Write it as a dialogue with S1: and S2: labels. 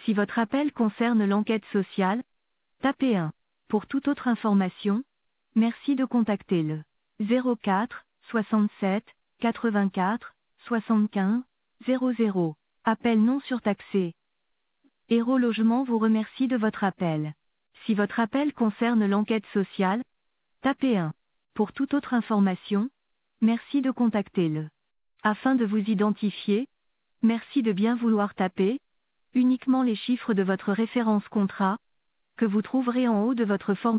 S1: Si votre appel concerne l'enquête sociale, tapez 1. Pour toute autre information, merci de contacter le 04 67 84 75 00. Appel non surtaxé. Héros Logement vous remercie de votre appel. Si votre appel concerne l'enquête sociale, tapez 1. Pour toute autre information, merci de contacter le. Afin de vous identifier, merci de bien vouloir taper uniquement les chiffres de votre référence contrat, que vous trouverez en haut de votre formulaire.